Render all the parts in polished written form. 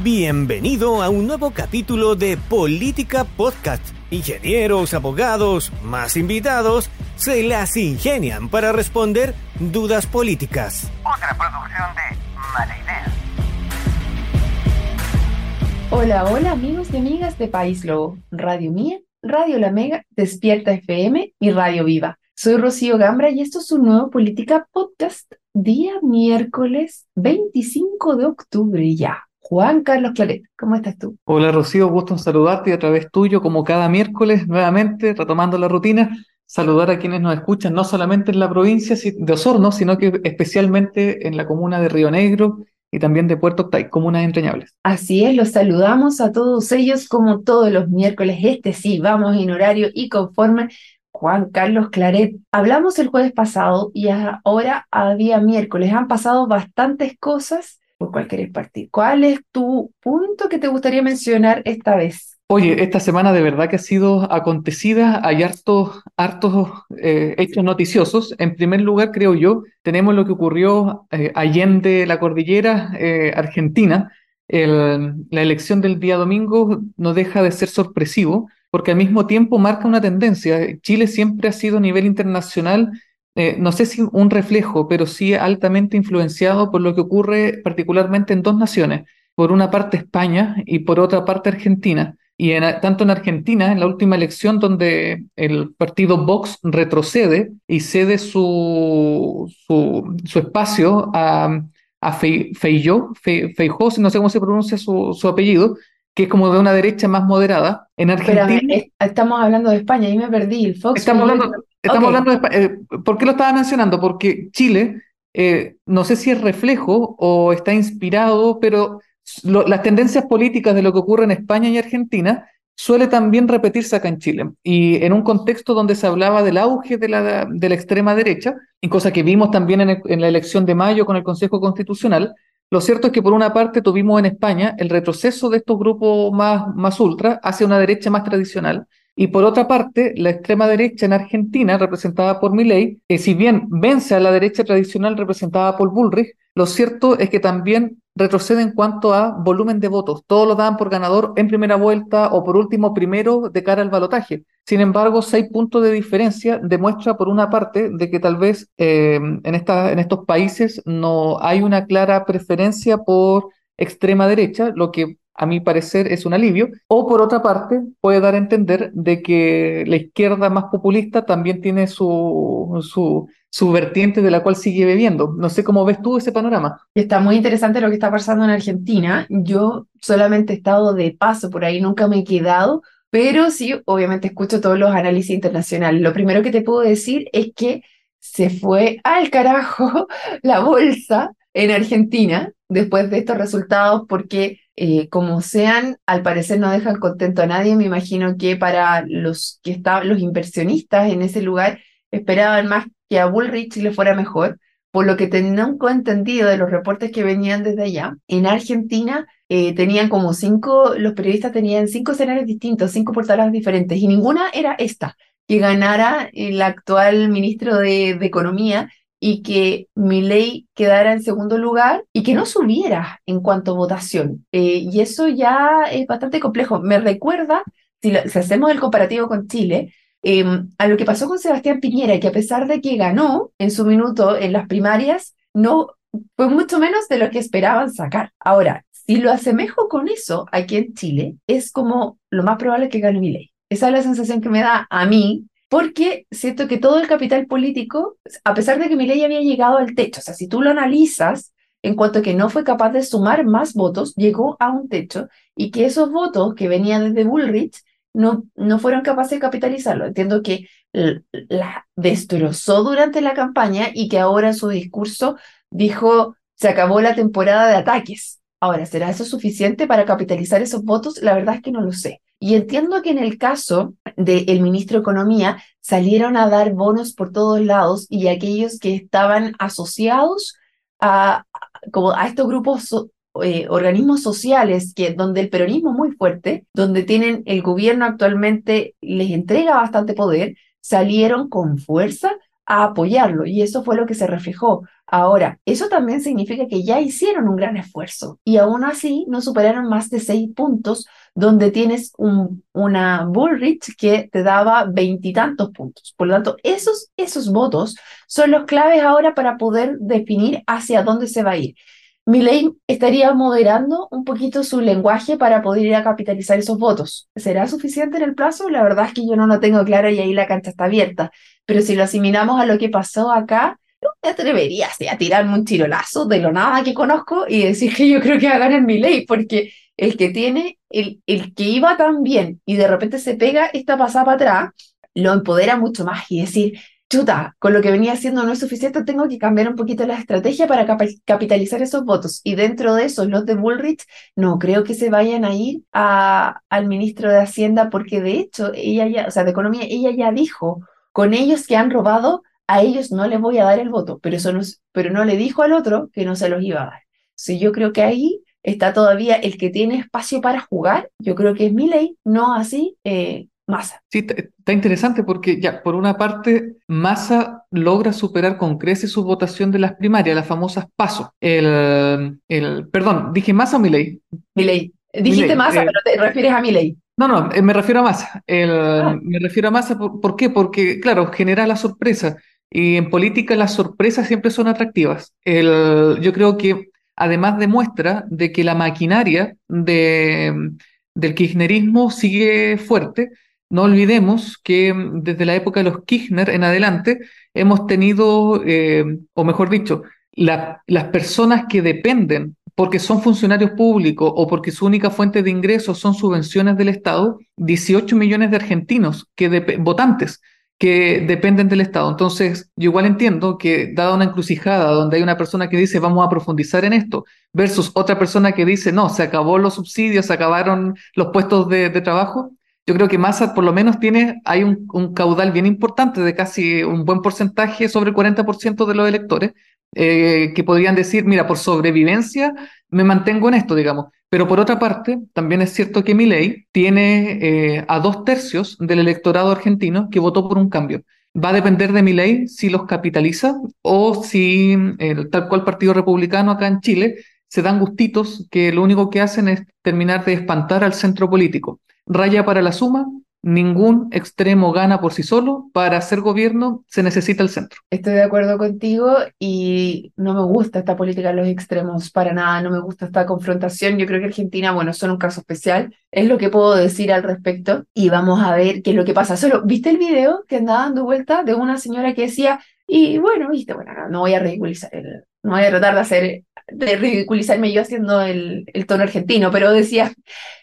Bienvenido a un nuevo capítulo de Política Podcast. Ingenieros, abogados, más invitados, se las ingenian para responder dudas políticas. Otra producción de Mala Idea. Hola amigos y amigas de País Lobo, Radio Mía, Radio La Mega, Despierta FM y Radio Viva. Soy Rocío Gambra y esto es un nuevo Política Podcast, día miércoles 25 de octubre ya. Juan Carlos Claret, ¿cómo estás tú? Hola Rocío, gusto en saludarte y a través tuyo, como cada miércoles, nuevamente, retomando la rutina, saludar a quienes nos escuchan no solamente en la provincia de Osorno, sino que especialmente en la comuna de Río Negro y también de Puerto Octay, comunas entrañables. Así es, los saludamos a todos ellos como todos los miércoles, sí, vamos en horario y conforme. Juan Carlos Claret, hablamos el jueves pasado y ahora a día miércoles han pasado bastantes cosas. ¿Por cuál querés partir? ¿Cuál es tu punto que te gustaría mencionar esta vez? Oye, esta semana de verdad que ha sido acontecida, hay hartos hechos noticiosos. En primer lugar, creo yo, tenemos lo que ocurrió allende la cordillera argentina. La elección del día domingo no deja de ser sorpresivo, porque al mismo tiempo marca una tendencia. Chile siempre ha sido a nivel internacional, no sé si un reflejo, pero sí altamente influenciado por lo que ocurre particularmente en dos naciones. Por una parte España y por otra parte Argentina. Y tanto en Argentina, en la última elección donde el partido Vox retrocede y cede su espacio a Feijóo, no sé cómo se pronuncia su apellido, que es como de una derecha más moderada. En Argentina... Espérame, estamos hablando de España, ahí me perdí, el Fox. Estamos hablando de España. ¿Por qué lo estaba mencionando? Porque Chile, no sé si es reflejo o está inspirado, pero las tendencias políticas de lo que ocurre en España y Argentina suele también repetirse acá en Chile. Y en un contexto donde se hablaba del auge de la extrema derecha, y cosa que vimos también en la elección de mayo con el Consejo Constitucional, lo cierto es que por una parte tuvimos en España el retroceso de estos grupos más ultra hacia una derecha más tradicional, y por otra parte, la extrema derecha en Argentina, representada por Milei, que si bien vence a la derecha tradicional representada por Bullrich, lo cierto es que también retrocede en cuanto a volumen de votos. Todos lo daban por ganador en primera vuelta o por último primero de cara al balotaje. Sin embargo, 6 puntos de diferencia demuestra por una parte de que tal vez en estos países no hay una clara preferencia por extrema derecha, lo que a mi parecer es un alivio, o por otra parte puede dar a entender de que la izquierda más populista también tiene su vertiente de la cual sigue bebiendo. No sé cómo ves tú ese panorama. Está muy interesante lo que está pasando en Argentina. Yo solamente he estado de paso por ahí, nunca me he quedado, pero sí, obviamente escucho todos los análisis internacionales. Lo primero que te puedo decir es que se fue al carajo la bolsa en Argentina después de estos resultados porque como sean, al parecer no dejan contento a nadie. Me imagino que para los inversionistas en ese lugar esperaban más que a Bullrich le fuera mejor. Por lo que tengo entendido de los reportes que venían desde allá, en Argentina tenían como los periodistas tenían 5 escenarios distintos, 5 portadas diferentes, y ninguna era esta, que ganara el actual ministro de Economía y que Milei quedara en segundo lugar y que no subiera en cuanto a votación. Y eso ya es bastante complejo. Me recuerda, si hacemos el comparativo con Chile, a lo que pasó con Sebastián Piñera, que a pesar de que ganó en su minuto en las primarias, no fue mucho menos de lo que esperaban sacar. Ahora, si lo asemejo con eso aquí en Chile, es como lo más probable que gane Milei. Esa es la sensación que me da a mí, porque siento que todo el capital político, a pesar de que Milei había llegado al techo, o sea, si tú lo analizas, en cuanto a que no fue capaz de sumar más votos, llegó a un techo, y que esos votos que venían desde Bullrich no fueron capaces de capitalizarlo. Entiendo que la destrozó durante la campaña y que ahora en su discurso dijo, se acabó la temporada de ataques. Ahora, ¿será eso suficiente para capitalizar esos votos? La verdad es que no lo sé. Y entiendo que en el caso del ministro de Economía salieron a dar bonos por todos lados y aquellos que estaban asociados como a estos grupos organismos sociales donde el peronismo es muy fuerte, donde tienen el gobierno actualmente les entrega bastante poder, salieron con fuerza a apoyarlo y eso fue lo que se reflejó. Ahora, eso también significa que ya hicieron un gran esfuerzo y aún así no superaron más de 6 puntos, donde tienes una Bullrich que te daba 20 y tantos puntos. Por lo tanto, esos votos son los claves ahora para poder definir hacia dónde se va a ir. Milei estaría moderando un poquito su lenguaje para poder ir a capitalizar esos votos. ¿Será suficiente en el plazo? La verdad es que yo no lo tengo claro y ahí la cancha está abierta. Pero si lo asimilamos a lo que pasó acá, no me atrevería así a tirarme un tirolazo de lo nada que conozco y decir que yo creo que va a ganar Milei, porque el que iba tan bien y de repente se pega esta pasada para atrás, lo empodera mucho más y decir, chuta, con lo que venía haciendo no es suficiente, tengo que cambiar un poquito la estrategia para capitalizar esos votos. Y dentro de esos, los de Bullrich, no creo que se vayan a ir al ministro de Hacienda, porque de hecho, ella ya, o sea, de Economía, ella ya dijo, con ellos que han robado, a ellos no les voy a dar el voto, pero, pero no le dijo al otro que no se los iba a dar. Sí, yo creo que ahí está todavía el que tiene espacio para jugar, yo creo que es Milei, no así Massa. Sí, está interesante porque ya, por una parte, Massa logra superar con creces su votación de las primarias, las famosas PASO. Perdón, ¿dije Massa o Milei? Milei. Dijiste Milei. Massa, pero te refieres a Milei. No, me refiero a Massa. Ah, Me refiero a Massa, ¿por qué? Porque, claro, genera la sorpresa. Y en política las sorpresas siempre son atractivas. Yo creo que además demuestra de que la maquinaria del kirchnerismo sigue fuerte. No olvidemos que desde la época de los Kirchner en adelante hemos tenido, o mejor dicho, las personas que dependen porque son funcionarios públicos o porque su única fuente de ingresos son subvenciones del Estado, 18 millones de argentinos votantes que dependen del Estado. Entonces, yo igual entiendo que dada una encrucijada donde hay una persona que dice vamos a profundizar en esto versus otra persona que dice no, se acabó los subsidios, se acabaron los puestos de trabajo, yo creo que Massa por lo menos hay un caudal bien importante de casi un buen porcentaje, sobre el 40% de los electores, que podrían decir, mira, por sobrevivencia me mantengo en esto, digamos. Pero por otra parte, también es cierto que Milei tiene a 2/3 del electorado argentino que votó por un cambio. Va a depender de Milei si los capitaliza o si, tal cual Partido Republicano acá en Chile, se dan gustitos que lo único que hacen es terminar de espantar al centro político. Raya para la suma, ningún extremo gana por sí solo. Para hacer gobierno se necesita el centro. estoy de acuerdo contigo y no me gusta esta política de los extremos para nada, no me gusta esta confrontación. Yo creo que Argentina, bueno, son un caso especial, es lo que puedo decir al respecto y vamos a ver qué es lo que pasa. Solo, ¿viste el video que andaba dando vuelta de una señora que decía, y bueno, viste, bueno, no voy a ridiculizar, no voy a tratar de ridiculizarme yo haciendo el tono argentino, pero decía,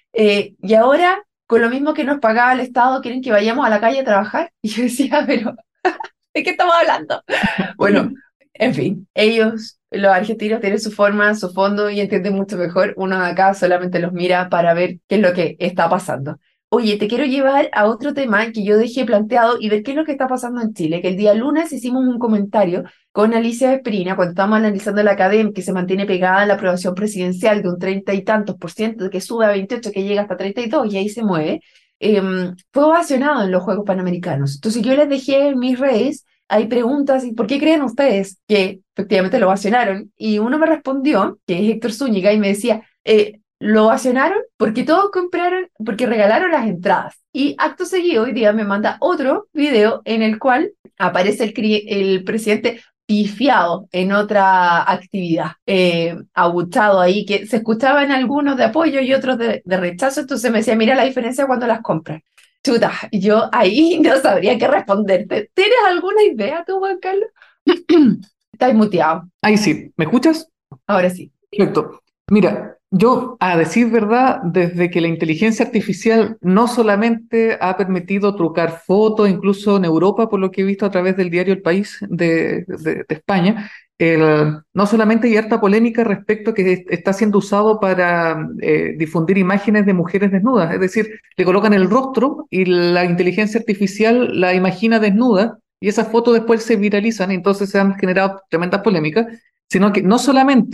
y ahora, con lo mismo que nos pagaba el Estado, quieren que vayamos a la calle a trabajar. Y yo decía, pero, ¿de qué estamos hablando? Bueno, en fin, ellos, los argentinos, tienen su forma, su fondo y entienden mucho mejor. Uno de acá solamente los mira para ver qué es lo que está pasando. Oye, te quiero llevar a otro tema que yo dejé planteado y ver qué es lo que está pasando en Chile, que el día lunes hicimos un comentario con Alicia Vesperina cuando estábamos analizando la academia que se mantiene pegada a la aprobación presidencial de un 30 y tantos %, que sube a 28, que llega hasta 32 y ahí se mueve. Fue ovacionado en los Juegos Panamericanos. Entonces yo les dejé en mis redes, hay preguntas, ¿y por qué creen ustedes que efectivamente lo ovacionaron? Y uno me respondió, que es Héctor Zúñiga, y me decía, lo ovacionaron porque todos compraron, porque regalaron las entradas. Y acto seguido, hoy día me manda otro video en el cual aparece el presidente pifiado en otra actividad, abuchado ahí, que se escuchaban algunos de apoyo y otros de rechazo. Entonces me decía, mira la diferencia cuando las compras. Chuta, yo ahí no sabría qué responderte. ¿Tienes alguna idea tú, Juan Carlos? Estás muteado. Ahí sí, ¿me escuchas? Ahora sí. Perfecto. Mira, yo, a decir verdad, desde que la inteligencia artificial no solamente ha permitido trucar fotos, incluso en Europa, por lo que he visto a través del diario El País de España, no solamente hay harta polémica respecto a que está siendo usado para difundir imágenes de mujeres desnudas, es decir, le colocan el rostro y la inteligencia artificial la imagina desnuda y esas fotos después se viralizan y entonces se han generado tremendas polémicas, sino que no solamente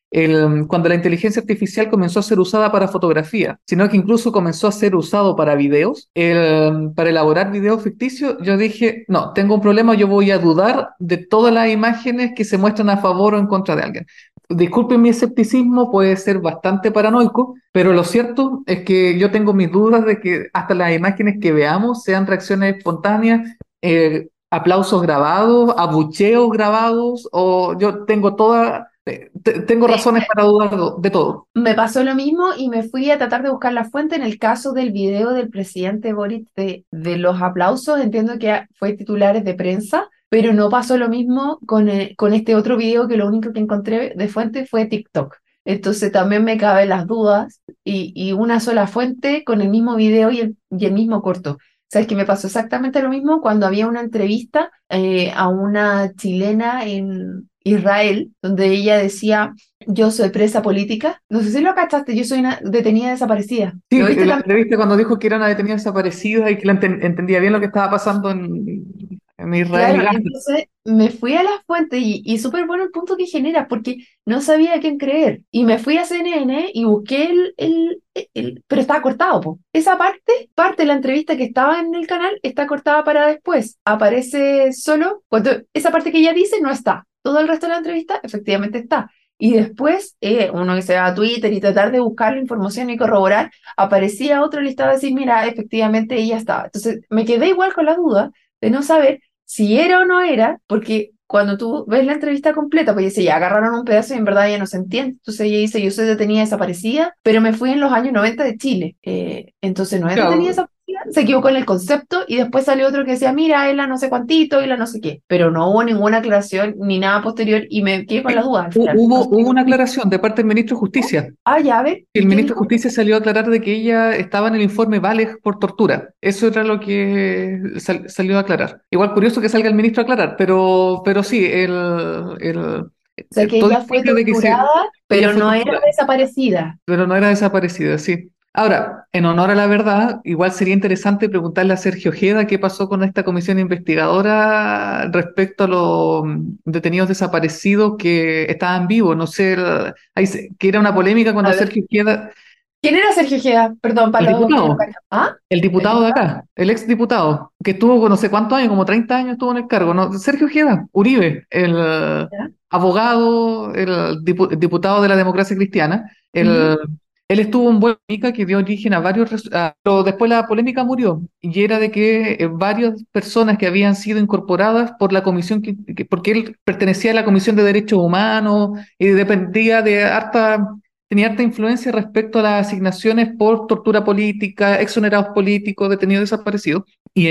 cuando la inteligencia artificial comenzó a ser usada para fotografía, sino que incluso comenzó a ser usado para videos, para elaborar videos ficticios, yo dije, no, tengo un problema, yo voy a dudar de todas las imágenes que se muestran a favor o en contra de alguien. Disculpen mi escepticismo, puede ser bastante paranoico, pero lo cierto es que yo tengo mis dudas de que hasta las imágenes que veamos sean reacciones espontáneas, aplausos grabados, abucheos grabados, o yo tengo tengo razones para dudar de todo. Me pasó lo mismo y me fui a tratar de buscar la fuente en el caso del video del presidente Boric de los aplausos. Entiendo que fue titulares de prensa, pero no pasó lo mismo con este otro video que lo único que encontré de fuente fue TikTok. Entonces también me caben las dudas y una sola fuente con el mismo video y el mismo corto. ¿Sabes que me pasó exactamente lo mismo cuando había una entrevista a una chilena en Israel, donde ella decía, yo soy presa política? No sé si lo cachaste, yo soy una detenida desaparecida. Sí, ¿Lo viste la también? entrevista cuando dijo que era una detenida desaparecida y que entendía bien lo que estaba pasando en Israel y Claro, Gaza. entonces me fui a las fuentes y súper bueno el punto que genera, porque no sabía a quién creer. Y me fui a CNN y busqué pero estaba cortado, po. Esa parte de la entrevista que estaba en el canal, está cortada para después. Aparece solo cuando esa parte que ella dice no está. Todo el resto de la entrevista efectivamente está. Y después, uno que se va a Twitter y tratar de buscar la información y corroborar, aparecía otro listado de decir, mira, efectivamente ella estaba. Entonces me quedé igual con la duda de no saber si era o no era, porque cuando tú ves la entrevista completa, pues dice, ya agarraron un pedazo y en verdad ya no se entiende. Entonces ella dice, yo soy detenida desaparecida, pero me fui en los años 90 de Chile. Entonces no es detenida Claro, desaparecida, se equivocó en el concepto y después salió otro que decía, mira, él la no sé cuantito y la no sé qué. Pero no hubo ninguna aclaración ni nada posterior y me quedé con la duda al final. No sé. hubo una aclaración de parte del ministro de Justicia. Ah, ya, a ver, El ¿y qué ministro de dijo? Justicia salió a aclarar de que ella estaba en el informe Vales por tortura. Eso era lo que salió a aclarar. Igual curioso que salga el ministro a aclarar, pero sí, O sea, que todo ella fue indica de que torturada, ella pero fue no era torturada, desaparecida. pero no era desaparecida, sí. Ahora, en honor a la verdad, igual sería interesante preguntarle a Sergio Ojeda qué pasó con esta comisión investigadora respecto a los detenidos desaparecidos que estaban vivos. No sé, que era una polémica A cuando ver. Sergio Ojeda, ¿Quién era Sergio Ojeda? Perdón, el para los que no diputado, cachan. ¿Ah? el ¿El diputado de diputado? acá, el ex diputado, que estuvo no sé cuántos años, como 30 años estuvo en el cargo, ¿no? Sergio Ojeda, Uribe, el ¿Ya? abogado, diputado de la democracia cristiana, Ujú. él estuvo en polémica que dio origen a pero después la polémica murió, y era de que varias personas que habían sido incorporadas por la comisión, porque él pertenecía a la Comisión de Derechos Humanos y dependía de tenía harta influencia respecto a las asignaciones por tortura política, exonerados políticos, detenidos desaparecidos. Y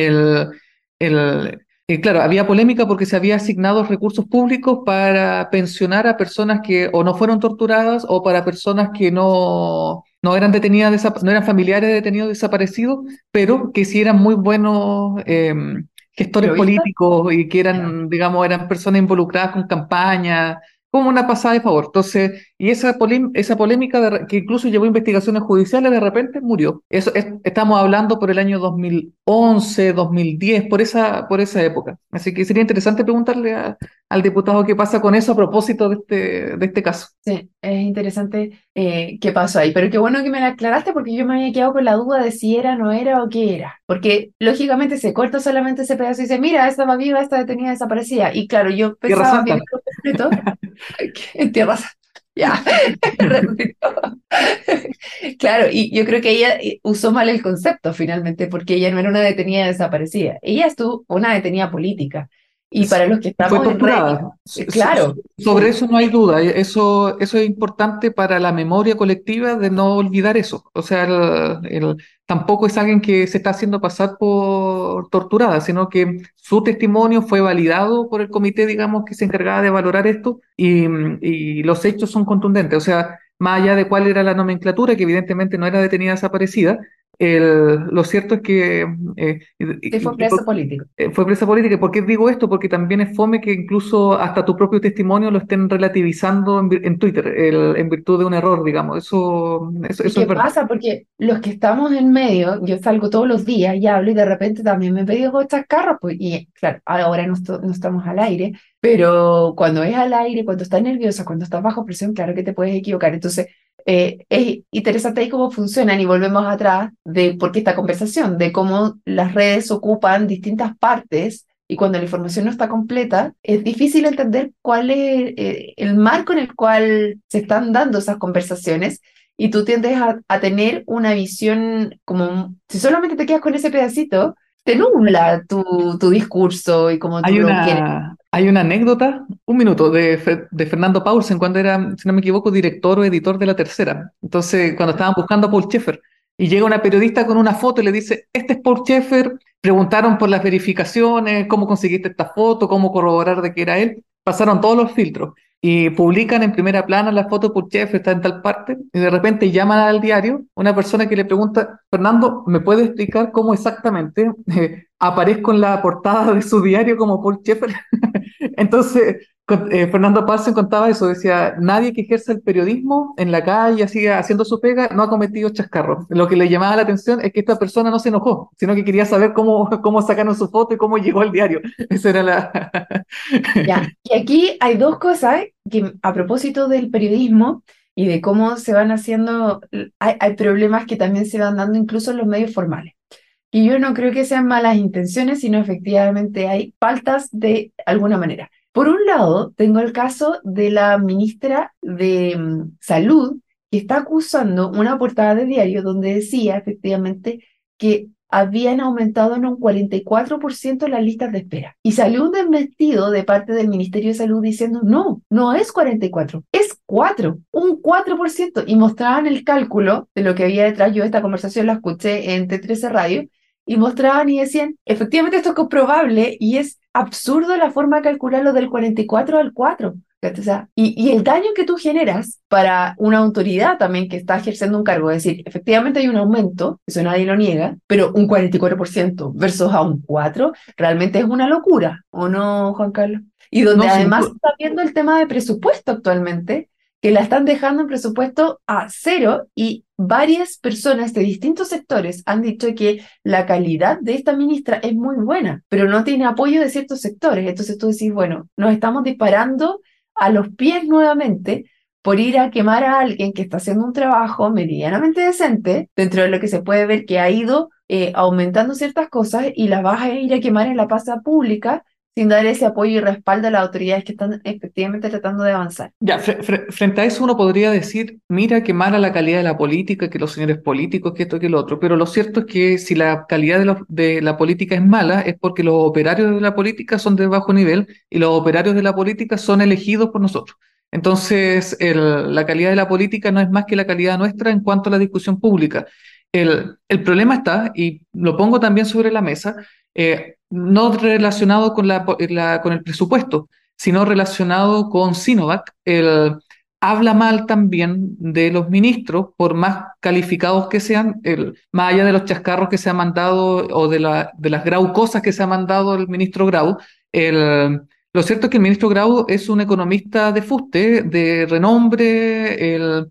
claro, había polémica porque se había asignado recursos públicos para pensionar a personas que o no fueron torturadas o para personas que no eran detenidas, no eran familiares de detenidos desaparecidos, pero que sí eran muy buenos gestores ¿Lo viste? políticos y que Ya. eran, digamos, eran personas involucradas con campañas, como una pasada de favor. Entonces, y esa polémica que incluso llevó a investigaciones judiciales, de repente murió. Estamos hablando por el año 2011, 2010, por esa época. Así que sería interesante preguntarle al diputado qué pasa con eso a propósito de este caso. Sí, es interesante qué pasó ahí, pero qué bueno que me la aclaraste porque yo me había quedado con la duda de si era, no era o qué era, porque lógicamente se corta solamente ese pedazo y dice, mira, esta va viva, esta detenida desaparecida, y claro, yo Tierra pensaba Santa. vivirlo completo en Tierra Santa. Ya, resucitó. Claro, y yo creo que ella usó mal el concepto finalmente, porque ella no era una detenida desaparecida, ella estuvo una detenida política, y para los que Fue estamos en redes, torturada. claro, Sobre eso no hay duda. Eso es importante para la memoria colectiva de no olvidar eso. O sea, tampoco es alguien que se está haciendo pasar por torturada, sino que su testimonio fue validado por el comité, digamos, que se encargaba de valorar esto y los hechos son contundentes. O sea, más allá de cuál era la nomenclatura, que evidentemente no era detenida desaparecida, Lo cierto es que Que fue preso político. fue presa política. ¿Por qué digo esto? Porque también es fome que incluso hasta tu propio testimonio lo estén relativizando en Twitter, en virtud de un error, digamos. ¿Y Eso qué es verdad. pasa? Porque los que estamos en medio, yo salgo todos los días y hablo y de repente también me he pedido chascarros, pues, y claro, ahora no estamos al aire, pero cuando es al aire, cuando estás nerviosa, cuando estás bajo presión, claro que te puedes equivocar. Entonces, es interesante ahí cómo funcionan y volvemos atrás de por qué esta conversación, de cómo las redes ocupan distintas partes y cuando la información no está completa, es difícil entender cuál es el marco en el cual se están dando esas conversaciones y tú tiendes a tener una visión como, si solamente te quedas con ese pedacito, te nubla tu discurso y como tú lo quieres. Hay una anécdota, un minuto, de Fernando Paulsen cuando era, si no me equivoco, director o editor de La Tercera. Entonces, cuando estaban buscando a Paul Schaeffer, y llega una periodista con una foto y le dice, este es Paul Schaeffer, preguntaron por las verificaciones, cómo conseguiste esta foto, cómo corroborar de que era él, pasaron todos los filtros. Y publican en primera plana la foto por chef, está en tal parte, y de repente llaman al diario una persona que le pregunta, Fernando, ¿me puede explicar cómo exactamente aparezco en la portada de su diario como Paul Schaeffer? Entonces, Fernando Paulsen contaba eso, decía, nadie que ejerza el periodismo en la calle, así haciendo su pega, no ha cometido chascarros. Lo que le llamaba la atención es que esta persona no se enojó, sino que quería saber cómo sacaron su foto y cómo llegó al diario. Esa era la... Ya, y aquí hay dos cosas que a propósito del periodismo y de cómo se van haciendo, hay problemas que también se van dando incluso en los medios formales. Y yo no creo que sean malas intenciones, sino efectivamente hay faltas de alguna manera. Por un lado, tengo el caso de la ministra de Salud, que está acusando una portada de diario donde decía efectivamente que habían aumentado en un 44% las listas de espera. Y salió un desmentido de parte del Ministerio de Salud diciendo, no, no es 44, es 4, un 4%. Y mostraban el cálculo de lo que había detrás. Yo esta conversación la escuché en T13 Radio, y mostraban y decían, efectivamente esto es comprobable y es absurdo la forma de calcularlo del 44 al 4. O sea, y el daño que tú generas para una autoridad también que está ejerciendo un cargo, es decir, efectivamente hay un aumento, eso nadie lo niega, pero un 44% versus a un 4, realmente es una locura, ¿o no, Juan Carlos? Y donde No, sin además duda. está viendo el tema de presupuesto actualmente, que la están dejando en presupuesto a cero y varias personas de distintos sectores han dicho que la calidad de esta ministra es muy buena, pero no tiene apoyo de ciertos sectores. Entonces tú decís, bueno, nos estamos disparando a los pies nuevamente por ir a quemar a alguien que está haciendo un trabajo medianamente decente, dentro de lo que se puede ver que ha ido aumentando ciertas cosas y las vas a ir a quemar en la plaza pública sin dar ese apoyo y respaldo a las autoridades que están efectivamente tratando de avanzar. Ya, frente a eso uno podría decir, mira qué mala la calidad de la política, que los señores políticos, que esto, que lo otro, pero lo cierto es que si la calidad de la política es mala, es porque los operarios de la política son de bajo nivel y los operarios de la política son elegidos por nosotros. Entonces, la calidad de la política no es más que la calidad nuestra en cuanto a la discusión pública. El problema está, y lo pongo también sobre la mesa, no relacionado con con el presupuesto, sino relacionado con Sinovac. Habla mal también de los ministros, por más calificados que sean, más allá de los chascarros que se ha mandado o de las Grau cosas que se ha mandado el ministro Grau. Lo cierto es que el ministro Grau es un economista de fuste, de renombre,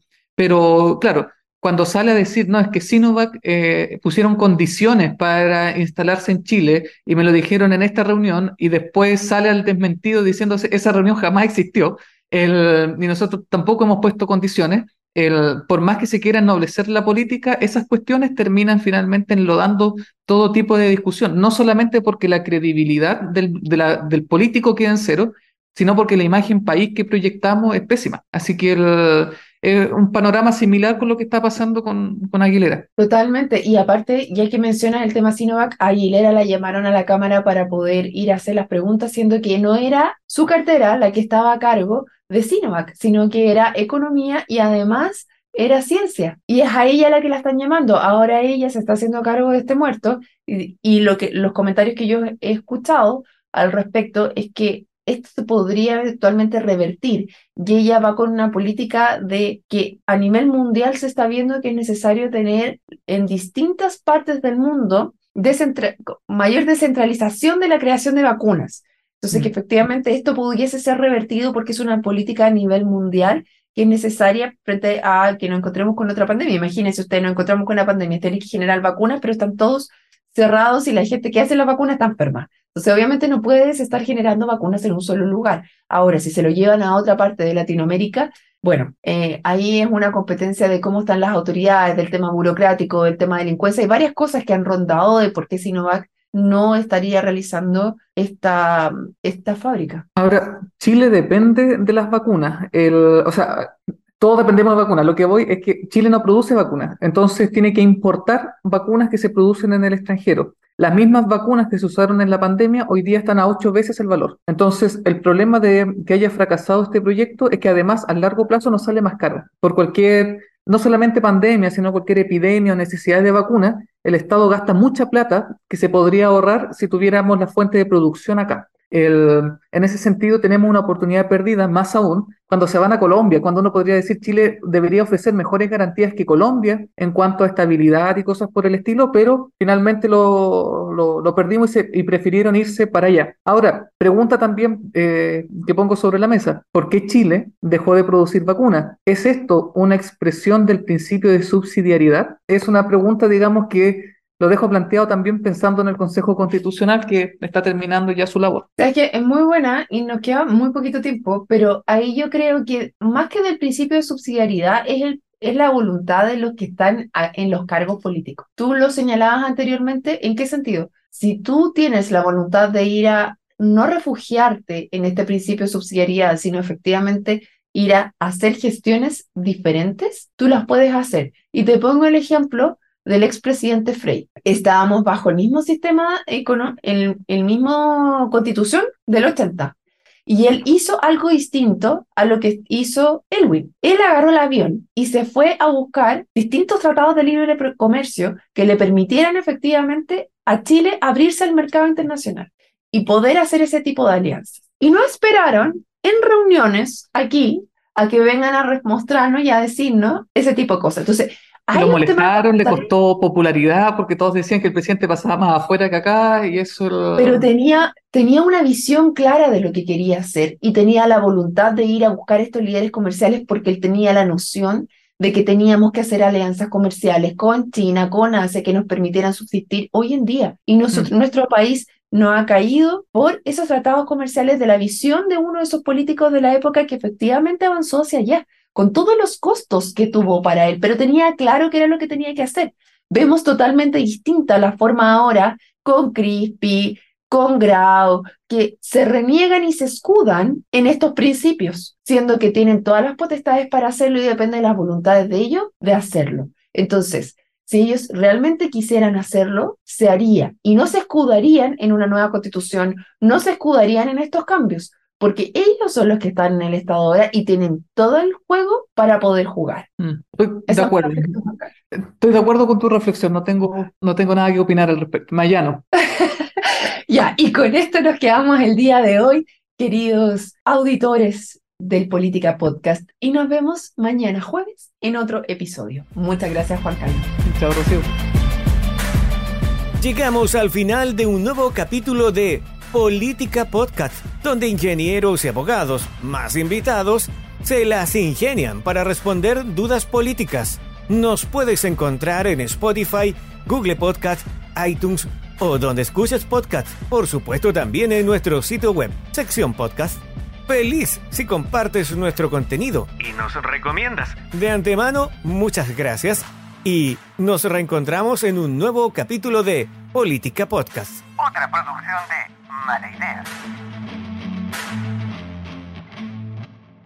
pero claro, cuando sale a decir, no, es que Sinovac pusieron condiciones para instalarse en Chile y me lo dijeron en esta reunión y después sale al desmentido diciendo esa reunión jamás existió y nosotros tampoco hemos puesto condiciones. Por más que se quiera ennoblecer la política, esas cuestiones terminan finalmente enlodando todo tipo de discusión, no solamente porque la credibilidad del político queda en cero, sino porque la imagen país que proyectamos es pésima. Así que un panorama similar con lo que está pasando con Aguilera. Totalmente, y aparte, ya que mencionas el tema Sinovac, a Aguilera la llamaron a la Cámara para poder ir a hacer las preguntas, siendo que no era su cartera la que estaba a cargo de Sinovac, sino que era economía y además era ciencia. Y es a ella la que la están llamando. Ahora ella se está haciendo cargo de este muerto y los comentarios que yo he escuchado al respecto es que esto se podría eventualmente revertir. Y ella va con una política de que a nivel mundial se está viendo que es necesario tener en distintas partes del mundo mayor descentralización de la creación de vacunas. Entonces, que efectivamente esto pudiese ser revertido porque es una política a nivel mundial que es necesaria frente a que nos encontremos con otra pandemia. Imagínense ustedes, nos encontramos con una pandemia, tienen que generar vacunas, pero están todos cerrados y la gente que hace la vacuna está enferma. Entonces, obviamente no puedes estar generando vacunas en un solo lugar. Ahora, si se lo llevan a otra parte de Latinoamérica, bueno, ahí es una competencia de cómo están las autoridades, del tema burocrático, del tema de delincuencia. Hay varias cosas que han rondado de por qué Sinovac no estaría realizando esta fábrica. Ahora, Chile depende de las vacunas. O sea, todos dependemos de vacunas. Lo que voy es que Chile no produce vacunas, entonces tiene que importar vacunas que se producen en el extranjero. Las mismas vacunas que se usaron en la pandemia hoy día están a 8 veces el valor. Entonces, el problema de que haya fracasado este proyecto es que además a largo plazo nos sale más caro. Por cualquier, no solamente pandemia, sino cualquier epidemia o necesidad de vacuna, el Estado gasta mucha plata que se podría ahorrar si tuviéramos la fuente de producción acá. En ese sentido tenemos una oportunidad perdida, más aún cuando se van a Colombia, cuando uno podría decir Chile debería ofrecer mejores garantías que Colombia en cuanto a estabilidad y cosas por el estilo, pero finalmente lo perdimos y prefirieron irse para allá. Ahora, pregunta también que pongo sobre la mesa, ¿por qué Chile dejó de producir vacunas? ¿Es esto una expresión del principio de subsidiariedad? Es una pregunta, digamos, que lo dejo planteado también pensando en el Consejo Constitucional que está terminando ya su labor. Es que es muy buena y nos queda muy poquito tiempo, pero ahí yo creo que más que del principio de subsidiariedad es la voluntad de los que están en los cargos políticos. Tú lo señalabas anteriormente, ¿en qué sentido? Si tú tienes la voluntad de ir a no refugiarte en este principio de subsidiariedad, sino efectivamente ir a hacer gestiones diferentes, tú las puedes hacer. Y te pongo el ejemplo del expresidente Frei. Estábamos bajo el mismo sistema, el mismo constitución del 80. Y él hizo algo distinto a lo que hizo Elwin. Él agarró el avión y se fue a buscar distintos tratados de libre comercio que le permitieran efectivamente a Chile abrirse al mercado internacional y poder hacer ese tipo de alianzas. Y no esperaron en reuniones aquí a que vengan a mostrarnos y a decirnos ese tipo de cosas. Entonces, lo molestaron, le costó popularidad porque todos decían que el presidente pasaba más afuera que acá y eso... Pero tenía una visión clara de lo que quería hacer y tenía la voluntad de ir a buscar estos líderes comerciales porque él tenía la noción de que teníamos que hacer alianzas comerciales con China, con Asia, que nos permitieran subsistir hoy en día. Y nuestro país no ha caído por esos tratados comerciales de la visión de uno de esos políticos de la época que efectivamente avanzó hacia allá, con todos los costos que tuvo para él, pero tenía claro qué era lo que tenía que hacer. Vemos totalmente distinta la forma ahora con Crispi, con Grau, que se reniegan y se escudan en estos principios, siendo que tienen todas las potestades para hacerlo y depende de las voluntades de ellos de hacerlo. Entonces, si ellos realmente quisieran hacerlo, se haría y no se escudarían en una nueva constitución, no se escudarían en estos cambios, porque ellos son los que están en el Estado ahora y tienen todo el juego para poder jugar. Estoy de acuerdo. Estoy de acuerdo con tu reflexión, no tengo nada que opinar al respecto. Mayano. Ya, y con esto nos quedamos el día de hoy, queridos auditores del Política Podcast, y nos vemos mañana jueves en otro episodio. Muchas gracias, Juan Carlos. Chao, Rocío. Llegamos al final de un nuevo capítulo de Política Podcast, donde ingenieros y abogados, más invitados, se las ingenian para responder dudas políticas. Nos puedes encontrar en Spotify, Google Podcast, iTunes o donde escuches podcast. Por supuesto también en nuestro sitio web, sección podcast. Feliz si compartes nuestro contenido y nos recomiendas. De antemano, muchas gracias y nos reencontramos en un nuevo capítulo de Política Podcast. Otra producción de Mala Idea.